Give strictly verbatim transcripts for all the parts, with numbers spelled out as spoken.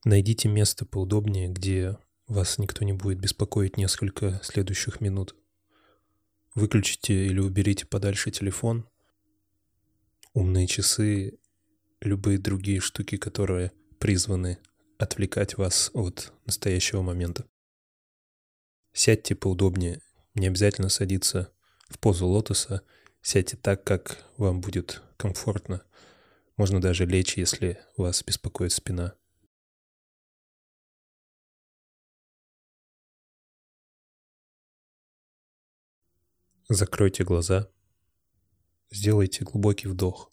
Найдите место поудобнее, где вас никто не будет беспокоить несколько следующих минут. Выключите или уберите подальше телефон, умные часы, любые другие штуки, которые призваны отвлекать вас от настоящего момента. Сядьте поудобнее, не обязательно садиться в позу лотоса, сядьте так, как вам будет комфортно. Можно даже лечь, если вас беспокоит спина. Закройте глаза, сделайте глубокий вдох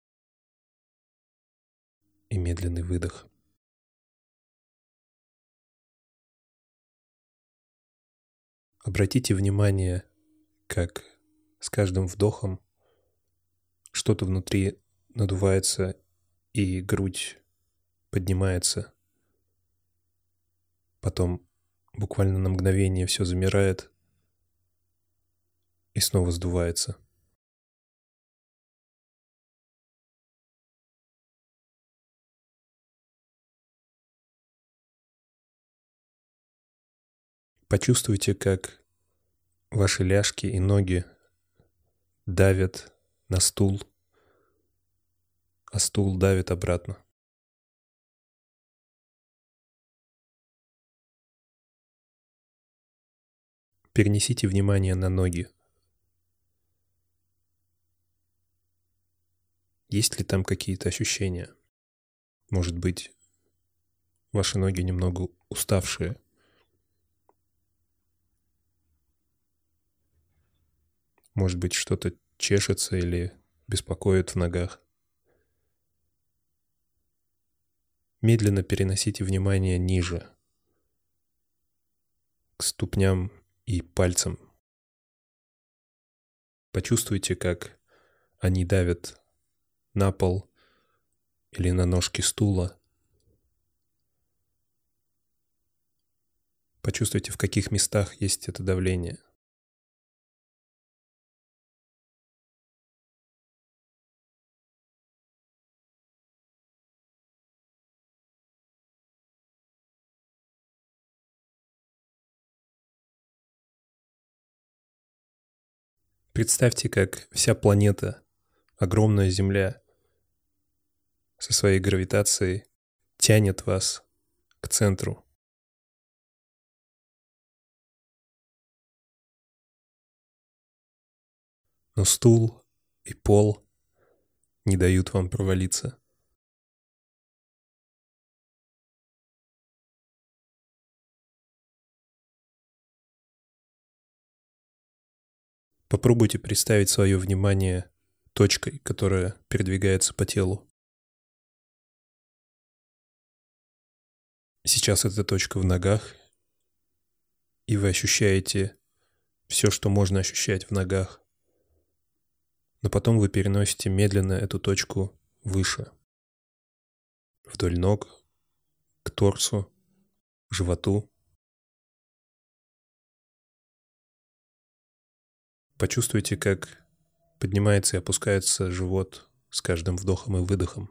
и медленный выдох. Обратите внимание, как с каждым вдохом что-то внутри надувается и грудь поднимается. Потом буквально на мгновение все замирает и снова сдувается. Почувствуйте, как ваши ляжки и ноги давят на стул, а стул давит обратно. Перенесите внимание на ноги. Есть ли там какие-то ощущения? Может быть, ваши ноги немного уставшие? Может быть, что-то чешется или беспокоит в ногах? Медленно переносите внимание ниже, к ступням и пальцам. Почувствуйте, как они давят на пол или на ножки стула. Почувствуйте, в каких местах есть это давление. Представьте, как вся планета, огромная Земля, со своей гравитацией тянет вас к центру. Но стул и пол не дают вам провалиться. Попробуйте представить свое внимание точкой, которая передвигается по телу. Сейчас эта точка в ногах, и вы ощущаете все, что можно ощущать в ногах. Но потом вы переносите медленно эту точку выше, вдоль ног, к торсу, к животу. Почувствуйте, как поднимается и опускается живот с каждым вдохом и выдохом.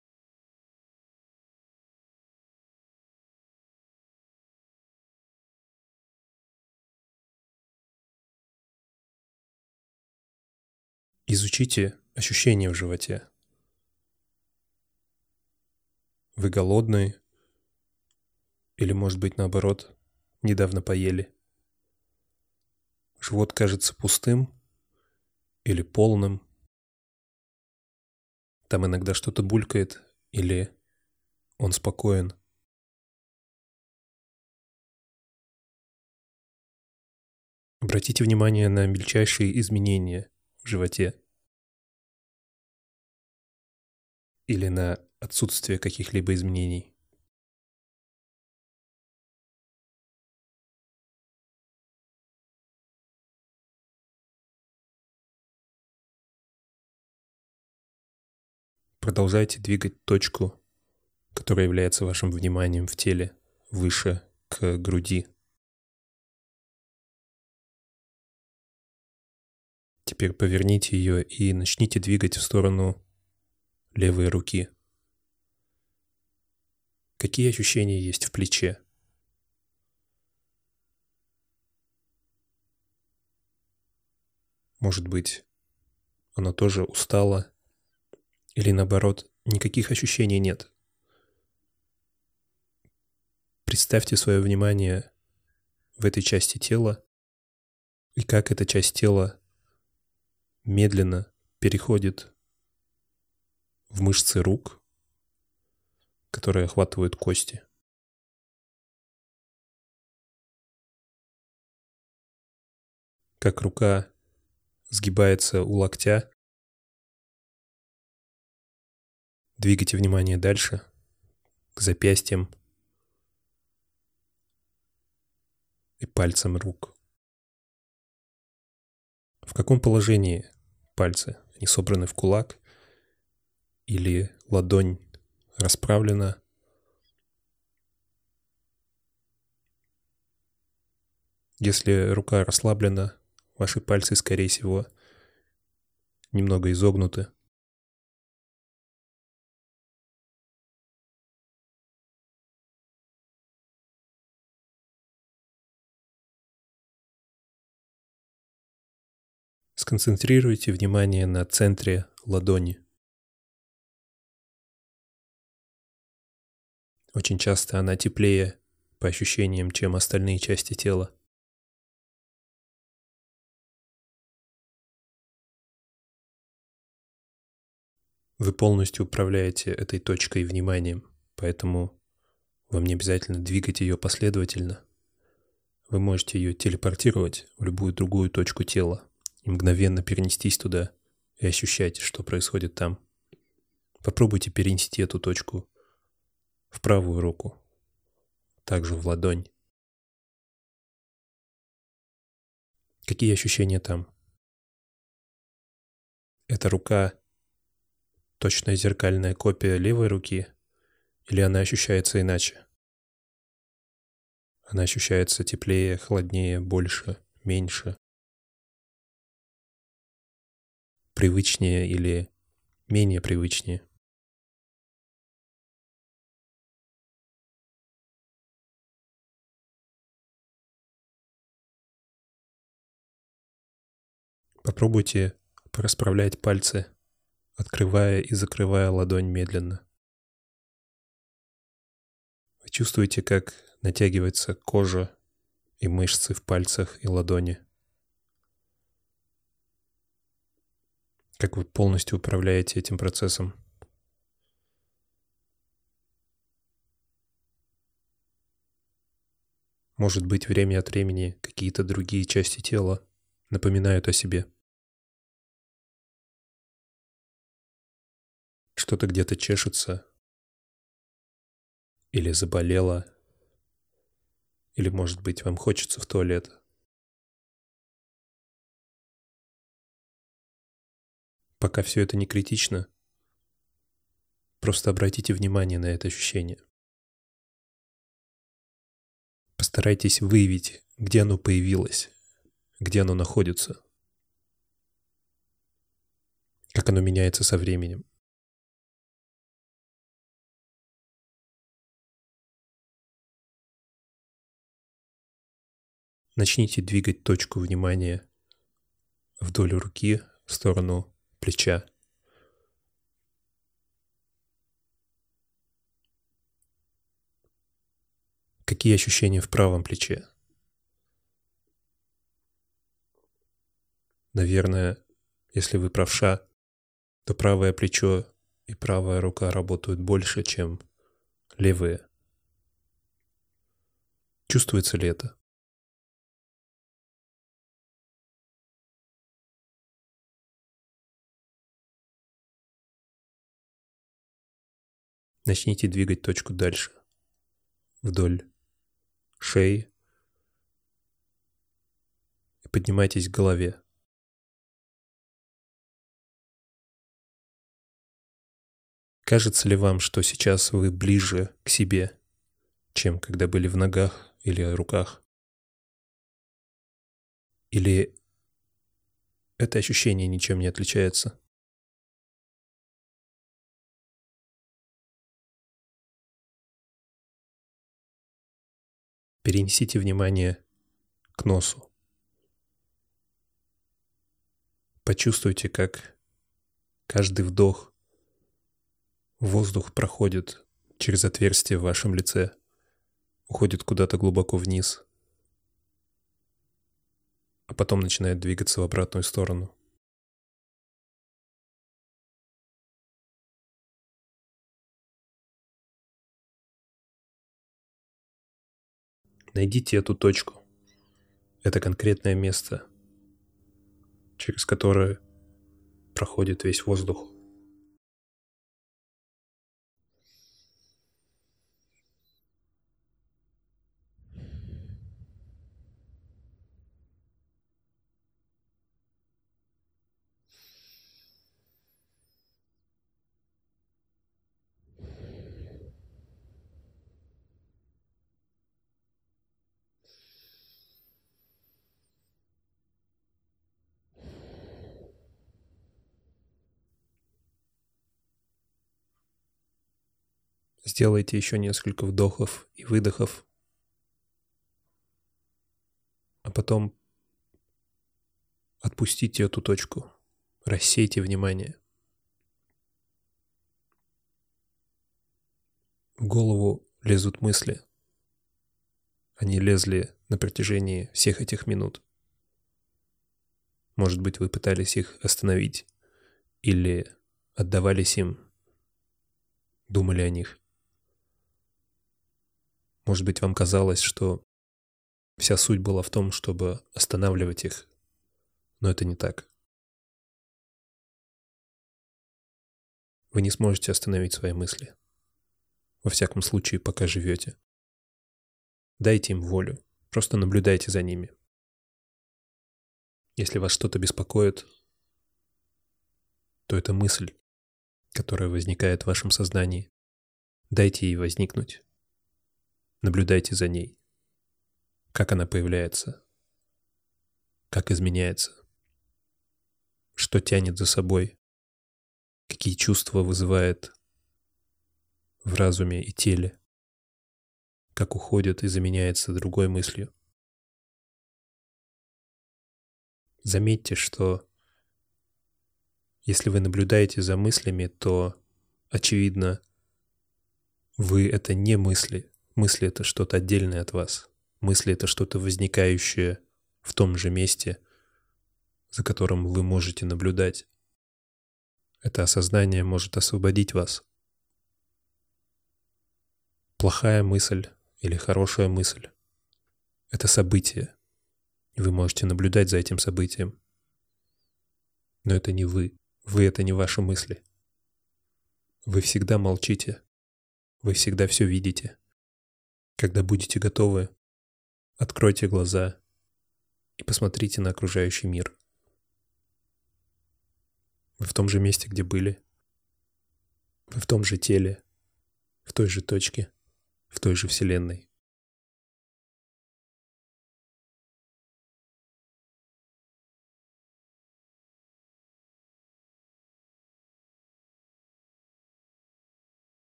Изучите ощущения в животе. Вы голодны? Или, может быть, наоборот, недавно поели? Живот кажется пустым или полным? Там иногда что-то булькает или он спокоен? Обратите внимание на мельчайшие изменения в животе или на отсутствие каких-либо изменений. Продолжайте двигать точку, которая является вашим вниманием в теле, выше к груди. Теперь поверните ее и начните двигать в сторону левой руки. Какие ощущения есть в плече? Может быть, оно тоже устало? Или наоборот, никаких ощущений нет? Представьте свое внимание в этой части тела и как эта часть тела медленно переходит в мышцы рук, которые охватывают кости. Как рука сгибается у локтя. Двигайте внимание дальше, к запястьям и пальцам рук. В каком положении пальцы? Они собраны в кулак или ладонь расправлена? Если рука расслаблена, ваши пальцы, скорее всего, немного изогнуты. Сконцентрируйте внимание на центре ладони. Очень часто она теплее по ощущениям, чем остальные части тела. Вы полностью управляете этой точкой вниманием, поэтому вам не обязательно двигать ее последовательно. Вы можете ее телепортировать в любую другую точку тела и мгновенно перенестись туда и ощущать, что происходит там. Попробуйте перенести эту точку в правую руку, также в ладонь. Какие ощущения там? Эта рука точная зеркальная копия левой руки или она ощущается иначе? Она ощущается теплее, холоднее, больше, меньше, привычнее или менее привычнее? Попробуйте расправлять пальцы, открывая и закрывая ладонь медленно. Вы чувствуете, как натягивается кожа и мышцы в пальцах и ладони. Как вы полностью управляете этим процессом. Может быть, время от времени какие-то другие части тела напоминают о себе. Что-то где-то чешется, или заболело, или, может быть, вам хочется в туалет. Пока все это не критично, просто обратите внимание на это ощущение. Постарайтесь выявить, где оно появилось, где оно находится, как оно меняется со временем. Начните двигать точку внимания вдоль руки в сторону плеча. Какие ощущения в правом плече? Наверное, если вы правша, то правое плечо и правая рука работают больше, чем левые. Чувствуется ли это? Начните двигать точку дальше, вдоль шеи, и поднимайтесь к голове. Кажется ли вам, что сейчас вы ближе к себе, чем когда были в ногах или руках? Или это ощущение ничем не отличается? Перенесите внимание к носу. Почувствуйте, как каждый вдох воздух проходит через отверстие в вашем лице, уходит куда-то глубоко вниз, а потом начинает двигаться в обратную сторону. Найдите эту точку. Это конкретное место, через которое проходит весь воздух. Сделайте еще несколько вдохов и выдохов, а потом отпустите эту точку, рассейте внимание. В голову лезут мысли. Они лезли на протяжении всех этих минут. Может быть, вы пытались их остановить или отдавались им, думали о них. Может быть, вам казалось, что вся суть была в том, чтобы останавливать их, но это не так. Вы не сможете остановить свои мысли. Во всяком случае, пока живете. Дайте им волю, просто наблюдайте за ними. Если вас что-то беспокоит, то это мысль, которая возникает в вашем сознании. Дайте ей возникнуть. Наблюдайте за ней. Как она появляется, как изменяется, что тянет за собой, какие чувства вызывает в разуме и теле, как уходит и заменяется другой мыслью. Заметьте, что если вы наблюдаете за мыслями, то, очевидно, вы — это не мысли. Мысли — это что-то отдельное от вас. Мысли — это что-то возникающее в том же месте, за которым вы можете наблюдать. Это осознание может освободить вас. Плохая мысль или хорошая мысль — это событие. И вы можете наблюдать за этим событием. Но это не вы. Вы — это не ваши мысли. Вы всегда молчите. Вы всегда все видите. Когда будете готовы, откройте глаза и посмотрите на окружающий мир. Вы в том же месте, где были. Вы в том же теле, в той же точке, в той же вселенной.